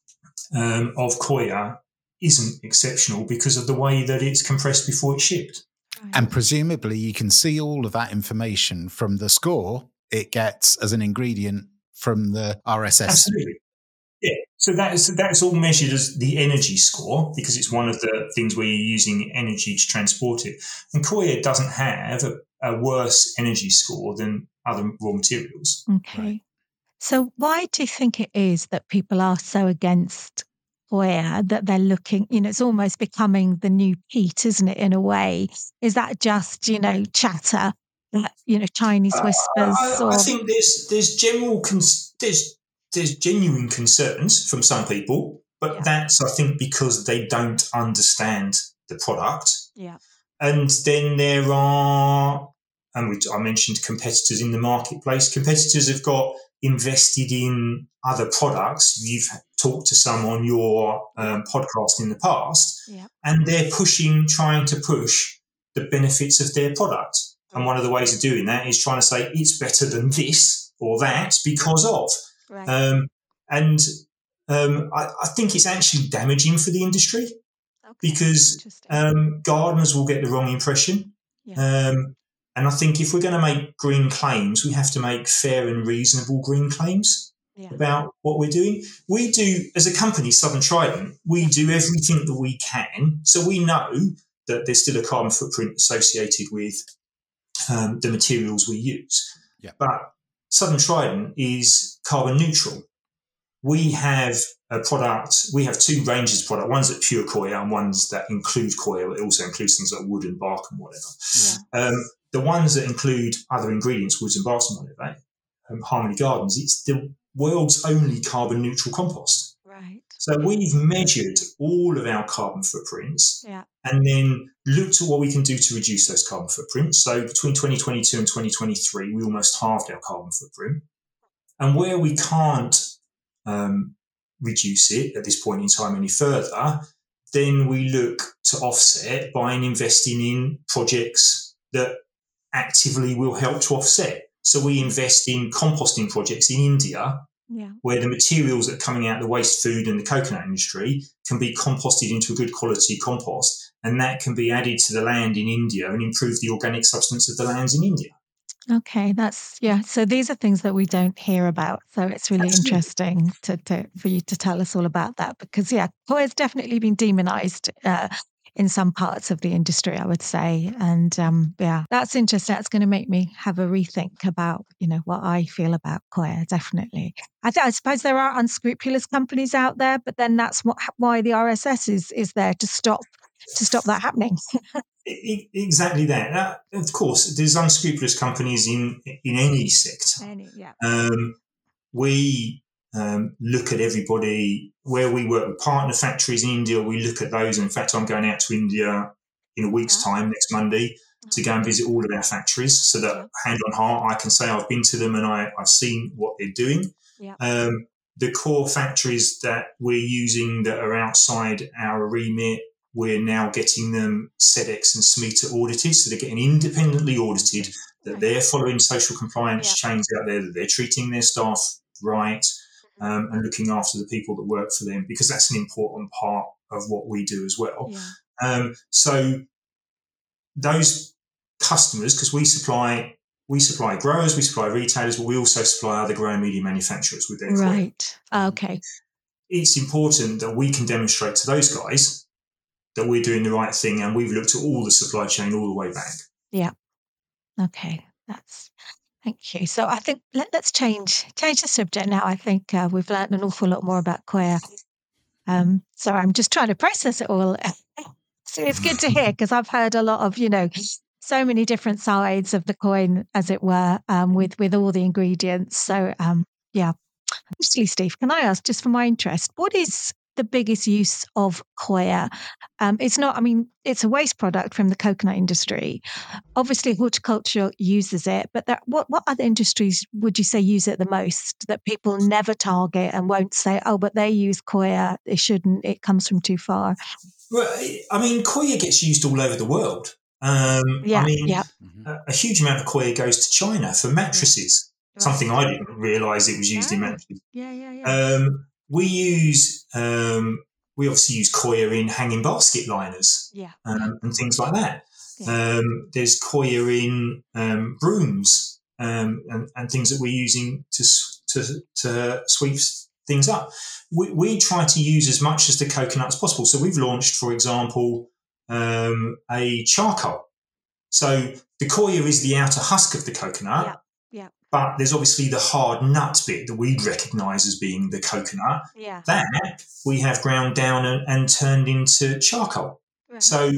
[SPEAKER 1] um, of coir isn't exceptional because of the way that it's compressed before it's shipped.
[SPEAKER 3] Right. And presumably you can see all of that information from the score it gets as an ingredient from the R S S.
[SPEAKER 1] Absolutely. Yeah, so that is that's all measured as the energy score, because it's one of the things where you're using energy to transport it. And coir doesn't have a, a worse energy score than other raw materials.
[SPEAKER 2] Okay. Right. So why do you think it is that people are so against coir, that they're looking, you know, it's almost becoming the new peat, isn't it, in a way? Is that just, you know, chatter, you know, Chinese whispers?
[SPEAKER 1] Uh, I,
[SPEAKER 2] or...
[SPEAKER 1] I think there's there's general, cons- there's There's genuine concerns from some people, but yeah. that's, I think, because they don't understand the product.
[SPEAKER 2] Yeah.
[SPEAKER 1] And then there are, and we, I mentioned competitors in the marketplace. Competitors have got invested in other products. You've talked to some on your um, podcast in the past,
[SPEAKER 2] yeah.
[SPEAKER 1] and they're pushing, trying to push the benefits of their product. Right. And one of the ways of doing that is trying to say it's better than this or that because of.
[SPEAKER 2] Right.
[SPEAKER 1] Um, and um, I, I think it's actually damaging for the industry, okay. because um, gardeners will get the wrong impression.
[SPEAKER 2] Yeah.
[SPEAKER 1] Um, and I think if we're going to make green claims, we have to make fair and reasonable green claims yeah. about what we're doing. We do, as a company, Southern Trident, we do everything that we can. So we know that there's still a carbon footprint associated with um, the materials we use.
[SPEAKER 3] Yeah.
[SPEAKER 1] But Southern Trident is carbon neutral. We have a product, we have two ranges of product, ones that pure coir and ones that include coir, but it also includes things like wood and bark and whatever.
[SPEAKER 2] Yeah.
[SPEAKER 1] Um, the ones that include other ingredients, woods and barks and whatever, um, Harmony Gardens, it's the world's only carbon neutral compost.
[SPEAKER 2] Right.
[SPEAKER 1] So we've measured all of our carbon footprints
[SPEAKER 2] yeah.
[SPEAKER 1] and then looked at what we can do to reduce those carbon footprints. So between twenty twenty-two and twenty twenty-three, we almost halved our carbon footprint. And where we can't um, reduce it at this point in time any further, then we look to offset by investing in projects that actively will help to offset. So we invest in composting projects in India,
[SPEAKER 2] yeah.
[SPEAKER 1] where the materials that are coming out of the waste food and the coconut industry can be composted into a good quality compost, and that can be added to the land in India and improve the organic substance of the lands in India.
[SPEAKER 2] Okay, that's, yeah. So these are things that we don't hear about. So it's really
[SPEAKER 1] Absolutely.
[SPEAKER 2] interesting to, to for you to tell us all about that, because, yeah, coir has definitely been demonized uh, in some parts of the industry, I would say. And um, yeah, that's interesting. That's going to make me have a rethink about, you know, what I feel about coir, definitely. I, th- I suppose there are unscrupulous companies out there, but then that's what, why the R S S is is there to stop to stop that happening.
[SPEAKER 1] Exactly that. Now, of course, there's unscrupulous companies in in any sector.
[SPEAKER 2] Any, yeah.
[SPEAKER 1] Um, we um, look at everybody. Where we work with partner factories in India, we look at those. In fact, I'm going out to India in a week's
[SPEAKER 2] Yeah.
[SPEAKER 1] time, next Monday, to go and visit all of our factories, so that
[SPEAKER 2] Yeah.
[SPEAKER 1] hand on heart, I can say I've been to them and I, I've seen what they're doing.
[SPEAKER 2] Yeah.
[SPEAKER 1] Um, the core factories that we're using that are outside our remit, we're now getting them SEDEX and SMETA audited, so they're getting independently audited, that
[SPEAKER 2] Right.
[SPEAKER 1] they're following social compliance
[SPEAKER 2] Yeah.
[SPEAKER 1] chains out there, that they're treating their staff right, um, and looking after the people that work for them, because that's an important part of what we do as well.
[SPEAKER 2] Yeah.
[SPEAKER 1] Um, so those customers, because we supply we supply growers, we supply retailers, but we also supply other growing media manufacturers with their coir.
[SPEAKER 2] Right. Okay.
[SPEAKER 1] It's important that we can demonstrate to those guys that we're doing the right thing, and we've looked at all the supply chain all the way back.
[SPEAKER 2] Yeah. Okay. That's thank you. So I think let, let's change change the subject now. I think uh, we've learned an awful lot more about Koya. Um, so I'm just trying to process it all. So it's good to hear, because I've heard a lot of, you know, so many different sides of the coin, as it were, um, with with all the ingredients. So um, yeah. Actually, Steve, can I ask, just for my interest, what is the biggest use of Koya? Um, it's not, I mean, it's a waste product from the coconut industry. Obviously, horticulture uses it, but that, what, what other industries would you say use it the most, that people never target and won't say, oh, but they use Koya, it shouldn't, it comes from too far?
[SPEAKER 1] Well, I mean, Koya gets used all over the world. Um,
[SPEAKER 2] Yeah,
[SPEAKER 1] I mean,
[SPEAKER 2] yeah.
[SPEAKER 1] a, a huge amount of Koya goes to China for mattresses,
[SPEAKER 2] Right.
[SPEAKER 1] something I didn't realise it was used in
[SPEAKER 2] No.
[SPEAKER 1] mattresses.
[SPEAKER 2] Yeah, yeah, yeah.
[SPEAKER 1] Um, we use, um, we obviously use Koya in hanging basket liners,
[SPEAKER 2] yeah.
[SPEAKER 1] um, and things like that.
[SPEAKER 2] Yeah.
[SPEAKER 1] Um, there's Koya in um, brooms, um, and, and things that we're using to s- to, to sweep things up. We, we try to use as much as the coconut as possible. So we've launched, for example, um, a charcoal. So the Koya is the outer husk of the coconut.
[SPEAKER 2] Yeah. Yeah.
[SPEAKER 1] But there's obviously the hard nut bit that we'd recognise as being the coconut.
[SPEAKER 2] Yeah.
[SPEAKER 1] That we have ground down and, and turned into charcoal.
[SPEAKER 2] Right.
[SPEAKER 1] So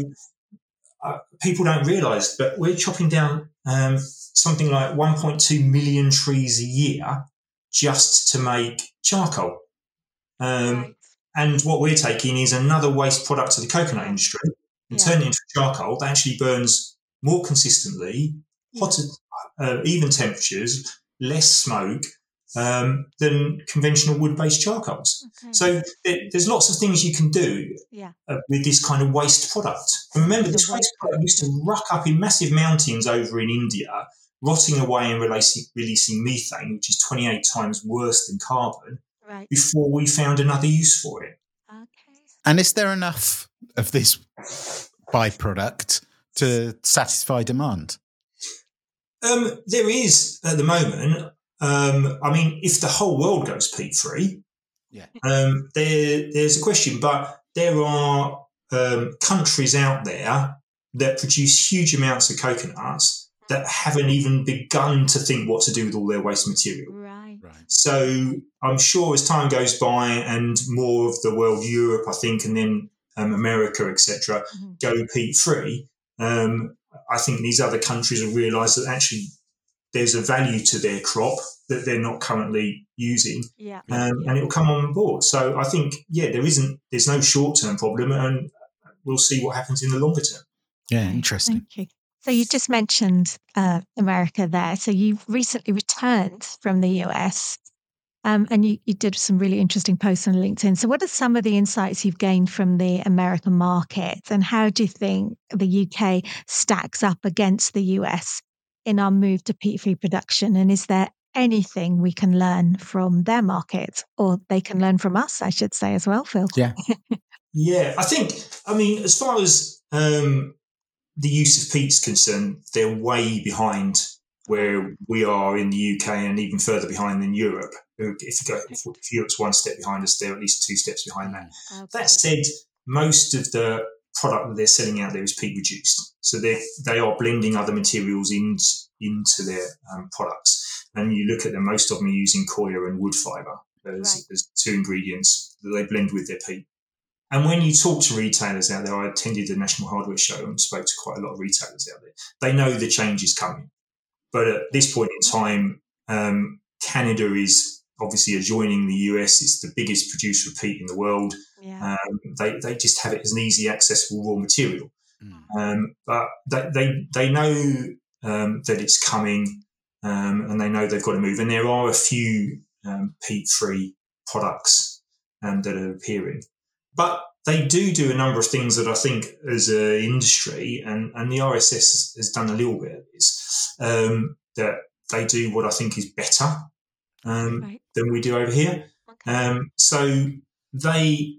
[SPEAKER 1] uh, people don't realise, but we're chopping down um, something like one point two million trees a year just to make charcoal. Um,
[SPEAKER 2] Right.
[SPEAKER 1] And what we're taking is another waste product of the coconut
[SPEAKER 2] Yeah.
[SPEAKER 1] industry and
[SPEAKER 2] Yeah.
[SPEAKER 1] turning it into charcoal that actually burns more consistently, hotter, uh, even temperatures, less smoke um, than conventional wood-based charcoals.
[SPEAKER 2] Okay.
[SPEAKER 1] So it, there's lots of things you can do
[SPEAKER 2] Yeah.
[SPEAKER 1] uh, with this kind of waste product. And remember,
[SPEAKER 2] The
[SPEAKER 1] this waste
[SPEAKER 2] waste
[SPEAKER 1] product used to rock up in massive mountains over in India, rotting away and releasing, releasing methane, which is twenty-eight times worse than carbon,
[SPEAKER 2] Right.
[SPEAKER 1] before we found another use for it.
[SPEAKER 2] Okay.
[SPEAKER 3] And is there enough of this byproduct to satisfy demand?
[SPEAKER 1] Um, there is at the moment. Um, I mean, if the whole world goes peat-free,
[SPEAKER 3] Yeah.
[SPEAKER 1] um, there, there's a question. But there are um, countries out there that produce huge amounts of coconuts that haven't even begun to think what to do with all their waste material.
[SPEAKER 2] Right.
[SPEAKER 3] Right.
[SPEAKER 1] So I'm sure as time goes by and more of the world, Europe, I think, and then um, America, et cetera,
[SPEAKER 2] Mm-hmm.
[SPEAKER 1] go peat-free, um, I think these other countries will realise that actually there's a value to their crop that they're not currently using,
[SPEAKER 2] Yeah.
[SPEAKER 1] um,
[SPEAKER 2] Yeah.
[SPEAKER 1] and it will come on board. So I think, yeah, there isn't, there's no short-term problem, and we'll see what happens in the longer term.
[SPEAKER 3] Yeah,
[SPEAKER 2] Okay,
[SPEAKER 3] interesting.
[SPEAKER 2] Thank you. So you just mentioned uh, America there. So you've recently returned from the U S, um, and you, you did some really interesting posts on LinkedIn. So what are some of the insights you've gained from the American market, and how do you think the U K stacks up against the U S in our move to peat-free production? And is there anything we can learn from their market, or they can learn from us, I should say, as well, Phil?
[SPEAKER 3] Yeah.
[SPEAKER 1] Yeah, I think, I mean, as far as um, the use of peat's concerned, they're way behind where we are in the U K and even further behind than Europe. If, you go, if, if Europe's one step behind us, they're at least two steps behind that.
[SPEAKER 2] Okay.
[SPEAKER 1] That said, most of the product that they're selling out there is peat reduced. So they they are blending other materials in, into their um, products. And you look at them, most of them are using Koya and wood fibre as,
[SPEAKER 2] Right.
[SPEAKER 1] as two ingredients that they blend with their peat. And when you talk to retailers out there, I attended the National Hardware Show and spoke to quite a lot of retailers out there. They know the change is coming. But at this point in time, um, Canada is, obviously adjoining the U S. It's the biggest producer of peat in the world.
[SPEAKER 2] Yeah.
[SPEAKER 1] Um, they they just have it as an easy accessible raw material.
[SPEAKER 3] Mm.
[SPEAKER 1] Um, but they they, they know um, that it's coming, um, and they know they've got to move. And there are a few um, peat-free products um, that are appearing, but they do do a number of things that I think, as an industry, and, and the R S S has done a little bit of this, um, that they do what I think is better um,
[SPEAKER 2] Right.
[SPEAKER 1] than we do over here.
[SPEAKER 2] Okay.
[SPEAKER 1] Um, so they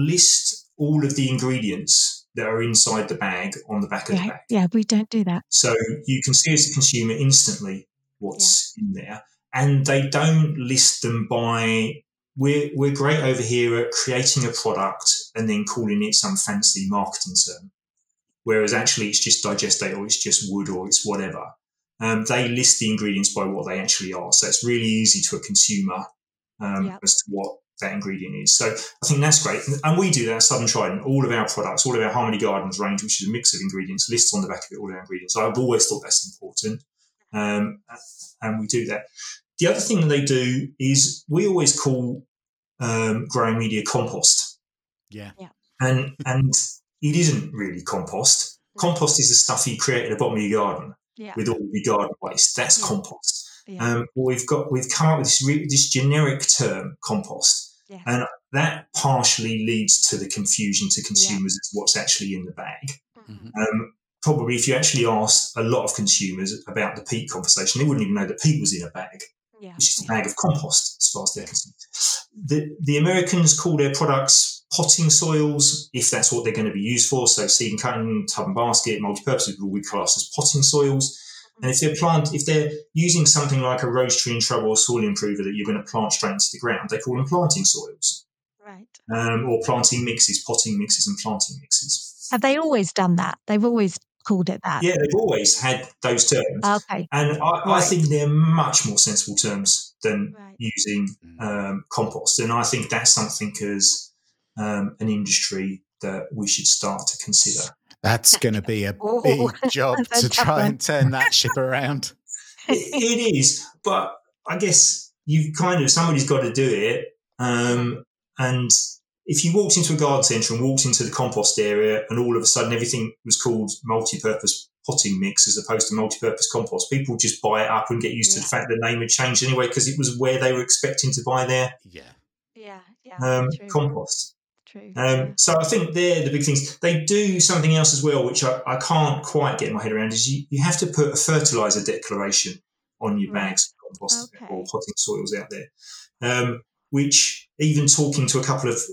[SPEAKER 1] list all of the ingredients that are inside the bag on the back of
[SPEAKER 2] yeah,
[SPEAKER 1] the bag.
[SPEAKER 2] yeah, we don't do that.
[SPEAKER 1] So you can see as a consumer instantly what's in there. And they don't list them by, we're, we're great over here at creating a product and then calling it some fancy marketing term. Whereas actually it's just digestate, or it's just wood, or it's whatever. Um, they list the ingredients by what they actually are. So it's really easy to a consumer um,
[SPEAKER 2] Yep.
[SPEAKER 1] as to what that ingredient is. So I think that's great. And we do that at Southern Trident. All of our products, all of our Harmony Gardens range, which is a mix of ingredients, lists on the back of it all our ingredients. I've always thought that's important. Um, and we do that. The other thing that they do is we always call um, growing media compost.
[SPEAKER 3] Yeah.
[SPEAKER 1] And and it isn't really compost. Compost is the stuff you create at the bottom of your garden
[SPEAKER 2] Yeah.
[SPEAKER 1] with all the garden waste. That's
[SPEAKER 2] Yeah.
[SPEAKER 1] compost.
[SPEAKER 2] Yeah.
[SPEAKER 1] Um, well, we've got we've come up with this re- this generic term, compost,
[SPEAKER 2] Yeah.
[SPEAKER 1] and that partially leads to the confusion to consumers as what's actually in the bag.
[SPEAKER 3] Mhm.
[SPEAKER 1] Um, probably, if you actually asked a lot of consumers about the peat conversation, they wouldn't even know that peat was in a bag.
[SPEAKER 2] Yeah.
[SPEAKER 1] It's just a bag of compost, as far as they're concerned. The the Americans call their products potting soils, if that's what they're going to be used for. So seed and cutting, tub and basket, multi-purpose will be classed as potting soils. And if they're plant, if they're using something like a rose tree in trouble or soil improver that you're going to plant straight into the ground, they call them planting soils,
[SPEAKER 2] Right.
[SPEAKER 1] um, or planting mixes, potting mixes, and planting mixes.
[SPEAKER 2] Have they always done that? They've always called it that.
[SPEAKER 1] Yeah, they've always had those terms,
[SPEAKER 2] Okay.
[SPEAKER 1] and I, I
[SPEAKER 2] Right.
[SPEAKER 1] think they're much more sensible terms than
[SPEAKER 2] Right.
[SPEAKER 1] using um, compost. And I think that's something as um, an industry that we should start to consider.
[SPEAKER 3] That's going to be a
[SPEAKER 2] Oh,
[SPEAKER 3] big job
[SPEAKER 2] that's a
[SPEAKER 3] to
[SPEAKER 2] tough
[SPEAKER 3] try
[SPEAKER 2] one.
[SPEAKER 3] and turn that ship around.
[SPEAKER 1] it, it is, but I guess you've kind of, somebody's got to do it. Um, and if you walked into a garden centre and walked into the compost area and all of a sudden everything was called multi-purpose potting mix as opposed to multi-purpose compost, people just buy it up and get used to
[SPEAKER 2] Yeah.
[SPEAKER 1] the fact the name had changed anyway, because it was where they were expecting to buy their
[SPEAKER 3] Yeah.
[SPEAKER 2] Yeah. Yeah.
[SPEAKER 1] um,
[SPEAKER 2] True.
[SPEAKER 1] compost.
[SPEAKER 2] True.
[SPEAKER 1] Um, so I think they're the big things. They do something else as well, which I, I can't quite get my head around, is you, you have to put a fertiliser declaration on your
[SPEAKER 2] Right.
[SPEAKER 1] bags of compost
[SPEAKER 2] Okay.
[SPEAKER 1] or potting soils out there, um, which even talking to a couple of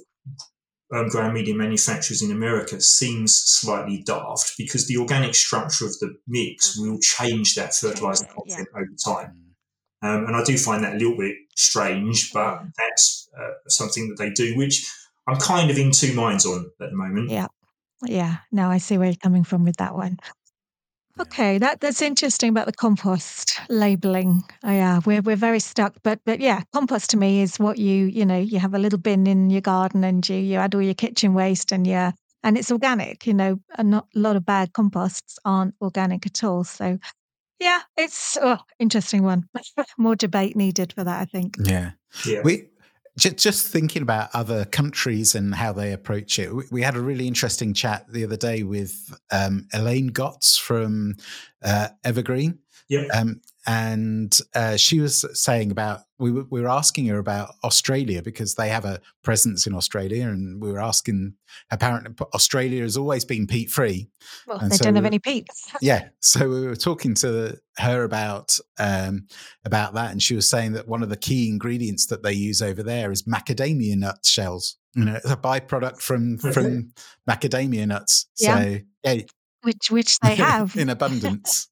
[SPEAKER 1] um, growing media manufacturers in America seems slightly daft, because the organic structure of the mix
[SPEAKER 2] Mhm.
[SPEAKER 1] will change that fertiliser
[SPEAKER 2] Change it,
[SPEAKER 1] content over time.
[SPEAKER 3] Mm.
[SPEAKER 1] Um, and I do find that a little bit strange, but
[SPEAKER 2] Yeah.
[SPEAKER 1] that's uh, something that they do, which I'm kind of in two minds on at the moment.
[SPEAKER 2] Yeah. Yeah. No, I see where you're coming from with that one.
[SPEAKER 3] Yeah.
[SPEAKER 2] Okay, that that's interesting about the compost labeling. Oh, yeah, we're we're very stuck, but but yeah, compost to me is what you you know you have a little bin in your garden and you you add all your kitchen waste and yeah, and it's organic. You know, a not a lot of bad composts aren't organic at all. So yeah, it's oh, interesting one. More debate needed for that, I think.
[SPEAKER 3] Yeah.
[SPEAKER 1] Yeah.
[SPEAKER 3] We ju- just thinking about other countries and how they approach it. We, we had a really interesting chat the other day with um, Elaine Gotts from uh, Evergreen.
[SPEAKER 1] Yep.
[SPEAKER 3] Um, and uh, she was saying about, we were, we were asking her about Australia because they have a presence in Australia. And we were asking, apparently Australia has always been peat free.
[SPEAKER 2] Well,
[SPEAKER 3] And
[SPEAKER 2] they
[SPEAKER 3] so
[SPEAKER 2] don't have
[SPEAKER 3] we-
[SPEAKER 2] any peat.
[SPEAKER 3] Yeah. So we were talking to her about um, about that. And she was saying that one of the key ingredients that they use over there is macadamia nut shells. You know, it's a byproduct from,
[SPEAKER 1] Okay.
[SPEAKER 3] from macadamia nuts.
[SPEAKER 2] Yeah.
[SPEAKER 3] So yeah,
[SPEAKER 2] Which which they have.
[SPEAKER 3] in abundance.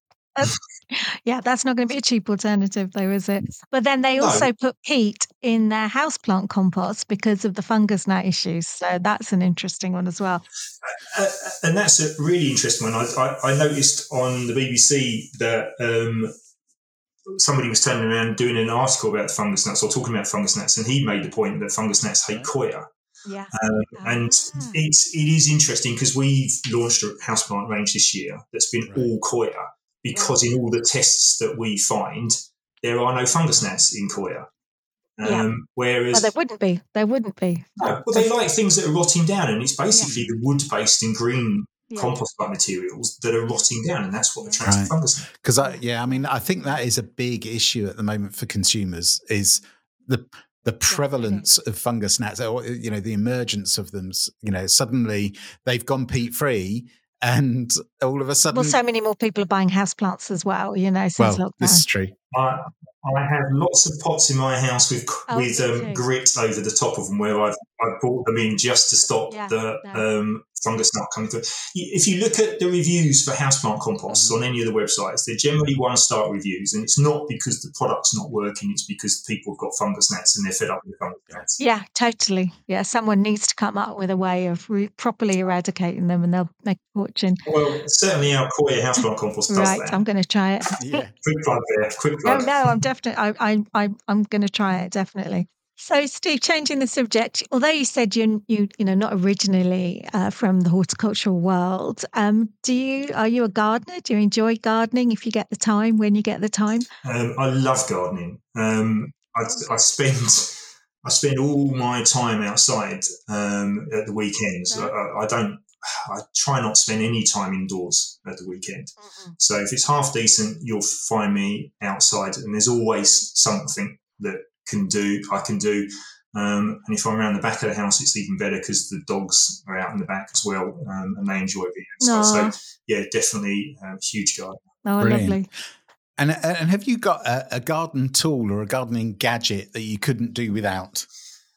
[SPEAKER 2] Yeah, that's not going to be a cheap alternative, though, is it? But then they
[SPEAKER 1] No.
[SPEAKER 2] also put peat in their houseplant compost because of the fungus gnat issues. So that's an interesting one as well.
[SPEAKER 1] Uh, and that's a really interesting one. I, I, I noticed on the B B C that um, somebody was turning around doing an article about fungus gnats or talking about fungus gnats, and he made the point that fungus gnats hate coir.
[SPEAKER 2] Yeah.
[SPEAKER 1] Um, and
[SPEAKER 2] Ah.
[SPEAKER 1] it's it is interesting because we've launched a houseplant range this year that's been
[SPEAKER 3] Right.
[SPEAKER 1] all coir, because in all the tests that we find, there are no fungus gnats in coir. Um,
[SPEAKER 2] yeah.
[SPEAKER 1] Whereas,
[SPEAKER 2] well, there wouldn't be. There wouldn't be.
[SPEAKER 1] No, well, they like things that are rotting down, and it's basically yeah. the wood-based and green yeah. compost-like materials that are rotting down, and that's what attracts right. fungus.
[SPEAKER 3] Because, I, yeah, I mean, I think that is a big issue at the moment for consumers is the the prevalence yeah. of fungus gnats, or you know, the emergence of them. You know, suddenly they've gone peat-free. And all of a sudden...
[SPEAKER 2] Well, so many more people are buying houseplants as well, you know, since
[SPEAKER 3] well,
[SPEAKER 2] lockdown.
[SPEAKER 3] This is true.
[SPEAKER 1] I, I have lots of pots in my house with oh, with um, grit over the top of them where I've, I've brought them in just to stop yeah, the no. um, fungus gnat coming through. If you look at the reviews for houseplant composts mm-hmm. on any of the websites, they're generally one-star reviews, and it's not because the product's not working, it's because people have got fungus gnats and they're fed up with fungus gnats.
[SPEAKER 2] Yeah, totally. Yeah, someone needs to come up with a way of re- properly eradicating them and they'll make a fortune.
[SPEAKER 1] Well, certainly our Koya houseplant compost does
[SPEAKER 2] right,
[SPEAKER 1] that.
[SPEAKER 2] Right, I'm going to try it.
[SPEAKER 1] Yeah. Quick plug there, quick plug.
[SPEAKER 2] No, no, I'm definitely, I, I, I, I'm going to try it, definitely. So, Steve, changing the subject, although you said you, you, you know, not originally uh, from the horticultural world, um, do you, are you a gardener? Do you enjoy gardening if you get the time, when you get the time?
[SPEAKER 1] Um, I love gardening. Um, I, I spend, I spend all my time outside um, at the weekends. Okay. I, I don't, I try not to spend any time indoors at the weekend. Mm-hmm. So if it's half decent, you'll find me outside, and there's always something that can do I can do um, and if I'm around the back of the house, it's even better because the dogs are out in the back as well, um, and they enjoy being outside. So yeah, definitely a um, huge garden.
[SPEAKER 2] Oh, Brilliant. Lovely.
[SPEAKER 3] And and have you got a, a garden tool or a gardening gadget that you couldn't do without?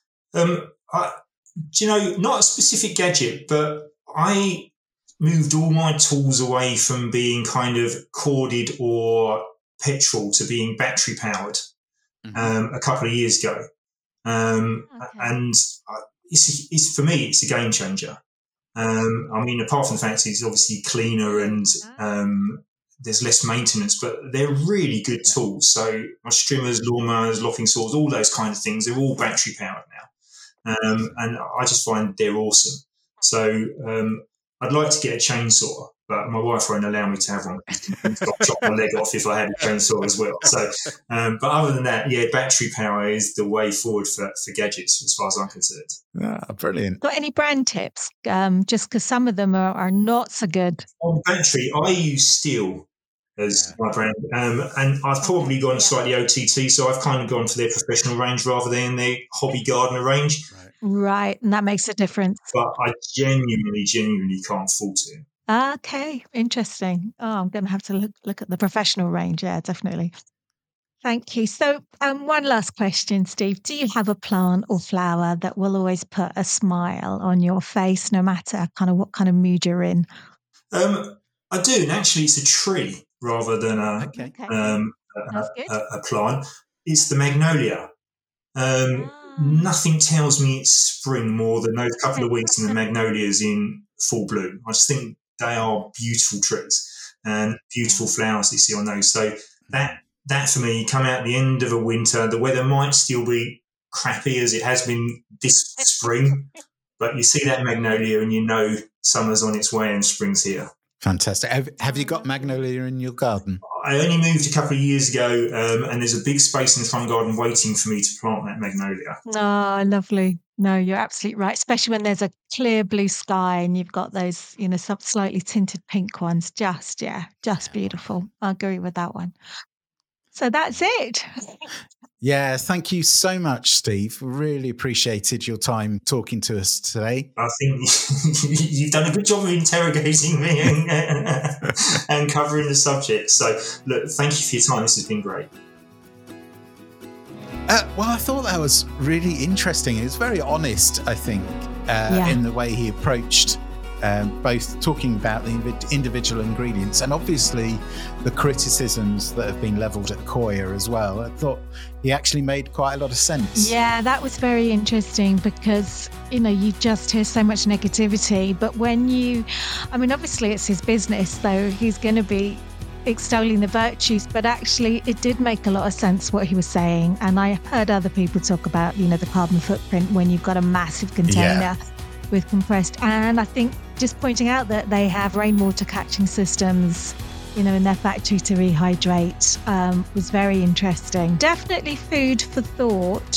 [SPEAKER 1] Um, I, do you know, not a specific gadget, but I moved all my tools away from being kind of corded or petrol to being battery powered. Mm-hmm. Um, a couple of years ago, um, okay. and it's, it's for me, it's a game changer. Um, I mean, apart from the fact it's obviously cleaner and um, there's less maintenance, but they're really good tools. So my strimmers, lawnmowers, locking saws, all those kind of things, they're all battery powered now, um, and I just find they're awesome. So um, I'd like to get a chainsaw, but my wife won't allow me to have one. I'd chop my leg off if I had a chainsaw as well. So, um, but other than that, yeah, battery power is the way forward for, for gadgets as far as I'm concerned.
[SPEAKER 3] Ah, brilliant.
[SPEAKER 2] Got any brand tips? Um, just because some of them are, are not so good.
[SPEAKER 1] On battery, I use Steel as yeah. my brand, um, and I've probably gone yeah. slightly O T T, so I've kind of gone for their professional range rather than their hobby gardener range.
[SPEAKER 2] Right. Right, and that makes a difference.
[SPEAKER 1] But I genuinely, genuinely can't fault it.
[SPEAKER 2] Okay, interesting. Oh, I'm going to have to look, look at the professional range. Yeah, definitely. Thank you. So um, one last question, Steve. Do you have a plant or flower that will always put a smile on your face, no matter kind of what kind of mood you're in?
[SPEAKER 1] Um, I do, and actually it's a tree rather than a, okay. um, a, a, a plant. It's the magnolia. Um, ah. Nothing tells me it's spring more than those couple of weeks and the magnolias in full bloom. I just think they are beautiful trees and beautiful flowers you see on those. So that that for me, come out at the end of a winter, the weather might still be crappy as it has been this spring, but you see that magnolia and you know summer's on its way and spring's here.
[SPEAKER 3] Fantastic. Have, have you got magnolia in your garden?
[SPEAKER 1] I only moved a couple of years ago, um, and there's a big space in the front garden waiting for me to plant that magnolia.
[SPEAKER 2] Oh, lovely. No, you're absolutely right, especially when there's a clear blue sky and you've got those, you know, some slightly tinted pink ones. Just, yeah, just beautiful. I agree with that one. So that's it.
[SPEAKER 3] Yeah, thank you so much, Steve. Really appreciated your time talking to us today.
[SPEAKER 1] I think you've done a good job of interrogating me and, and covering the subject. So, look, thank you for your time. This has been great.
[SPEAKER 3] Uh, well, I thought that was really interesting. He was very honest, I think, uh, yeah. in the way he approached um, both talking about the individual ingredients and obviously the criticisms that have been levelled at Koya as well. I thought he actually made quite a lot of sense.
[SPEAKER 2] Yeah, that was very interesting because, you know, you just hear so much negativity. But when you, I mean, obviously it's his business, so he's going to be extolling the virtues, but actually it did make a lot of sense what he was saying. And I heard other people talk about, you know, the carbon footprint when you've got a massive container yeah. with compressed. And I think just pointing out that they have rainwater catching systems, you know, in their factory to rehydrate um, was very interesting. Definitely food for thought.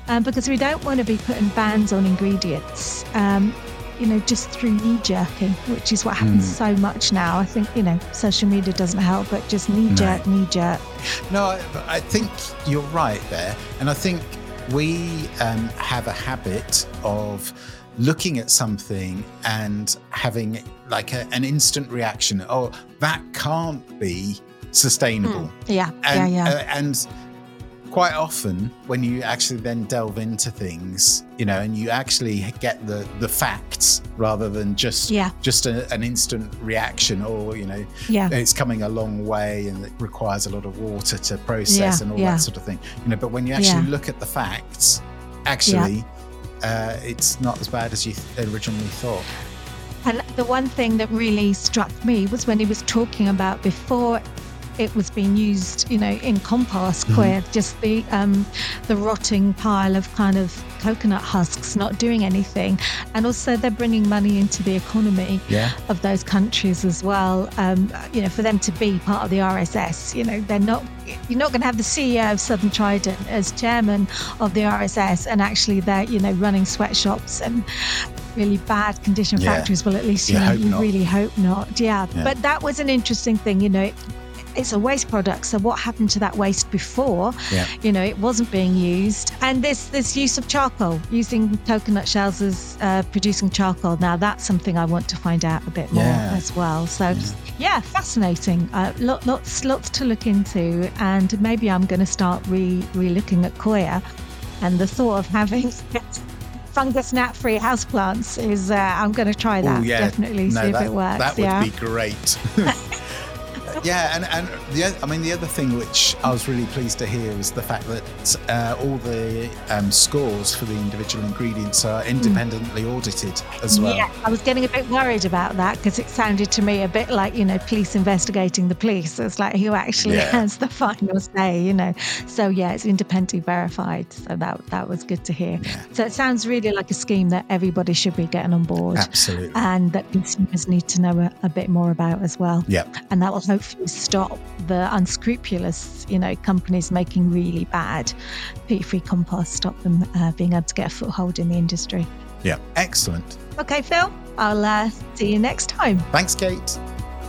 [SPEAKER 2] um, because we don't want to be putting bans on ingredients. Um, you know, just through knee-jerking, which is what happens mm. so much now. I think, you know, social media doesn't help, but just knee-jerk, no. knee-jerk.
[SPEAKER 3] No, I, I think you're right there. And I think we um, have a habit of looking at something and having like a, an instant reaction. Oh, that can't be sustainable.
[SPEAKER 2] Mm. Yeah,
[SPEAKER 3] and,
[SPEAKER 2] yeah, yeah.
[SPEAKER 3] Uh, and quite often when you actually then delve into things, you know, and you actually get the, the facts rather than just
[SPEAKER 2] yeah.
[SPEAKER 3] just a, an instant reaction, or, you know,
[SPEAKER 2] yeah.
[SPEAKER 3] it's coming a long way and it requires a lot of water to process
[SPEAKER 2] yeah,
[SPEAKER 3] and all
[SPEAKER 2] yeah.
[SPEAKER 3] that sort of thing. You know, but when you actually
[SPEAKER 2] yeah.
[SPEAKER 3] look at the facts, actually,
[SPEAKER 2] yeah.
[SPEAKER 3] uh, it's not as bad as you th- originally thought.
[SPEAKER 2] And the one thing that really struck me was when he was talking about before it was being used, you know, in compost,
[SPEAKER 3] mm-hmm.
[SPEAKER 2] where just the um, the rotting pile of kind of coconut husks not doing anything. And also they're bringing money into the economy
[SPEAKER 3] yeah.
[SPEAKER 2] of those countries as well. Um, you know, for them to be part of the R S S, you know, they're not, you're not going to have the C E O of Southern Trident as chairman of the R S S and actually they're, you know, running sweatshops and really bad condition
[SPEAKER 3] yeah.
[SPEAKER 2] factories. Well, at least, you,
[SPEAKER 3] you
[SPEAKER 2] know,
[SPEAKER 3] hope
[SPEAKER 2] you
[SPEAKER 3] not.
[SPEAKER 2] really hope not. Yeah.
[SPEAKER 3] yeah.
[SPEAKER 2] But that was an interesting thing, you know. It's a waste product, so what happened to that waste before?
[SPEAKER 3] Yeah.
[SPEAKER 2] You know, it wasn't being used. And this this use of charcoal, using coconut shells as uh, producing charcoal. Now that's something I want to find out a bit more
[SPEAKER 3] yeah.
[SPEAKER 2] as well. So,
[SPEAKER 3] yeah,
[SPEAKER 2] yeah fascinating. Uh, lots lots to look into, and maybe I'm going to start re re looking at Koya, and the thought of having fungus gnat-free houseplants is. Uh, I'm going to try that.
[SPEAKER 3] Ooh, yeah.
[SPEAKER 2] Definitely
[SPEAKER 3] no,
[SPEAKER 2] see
[SPEAKER 3] that,
[SPEAKER 2] if it works.
[SPEAKER 3] That would
[SPEAKER 2] yeah.
[SPEAKER 3] be great. Yeah, and, and the I mean the other thing which I was really pleased to hear was the fact that uh, all the um, scores for the individual ingredients are independently mm. audited as well.
[SPEAKER 2] Yeah, I was getting a bit worried about that because it sounded to me a bit like, you know, police investigating the police. It's like who actually
[SPEAKER 3] yeah.
[SPEAKER 2] has the final say, you know. So yeah, it's independently verified. So that that was good to hear.
[SPEAKER 3] Yeah.
[SPEAKER 2] So it sounds really like a scheme that everybody should be getting on board.
[SPEAKER 3] Absolutely.
[SPEAKER 2] And that consumers need to know a, a bit more about as well.
[SPEAKER 3] Yeah.
[SPEAKER 2] And that will hopefully stop the unscrupulous, you know, companies making really bad peat-free compost, stop them uh, being able to get a foothold in the industry.
[SPEAKER 3] Yeah, excellent.
[SPEAKER 2] Okay, Phil, I'll uh, see you next time.
[SPEAKER 3] Thanks, Kate.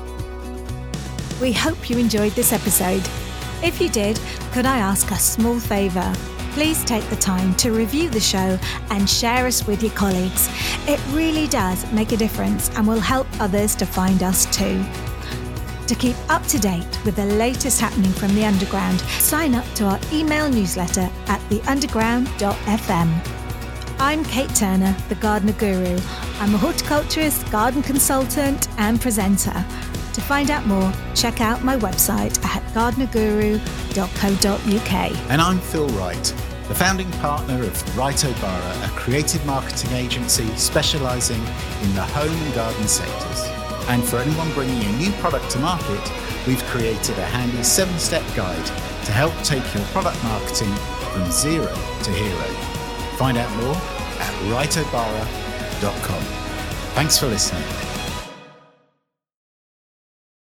[SPEAKER 2] We hope you enjoyed this episode. If you did, could I ask a small favour? Please take the time to review the show and share us with your colleagues. It really does make a difference and will help others to find us too. To keep up to date with the latest happening from the Underground, sign up to our email newsletter at the underground dot f m. I'm Kate Turner, the Gardener Guru. I'm a horticulturist, garden consultant and presenter. To find out more, check out my website at gardener guru dot co dot u k.
[SPEAKER 3] And I'm Phil Wright, the founding partner of Wright O'Bara, a creative marketing agency specialising in the home and garden sectors. And for anyone bringing a new product to market, we've created a handy seven-step guide to help take your product marketing from zero to hero. Find out more at wright o'bara dot com. Thanks for listening.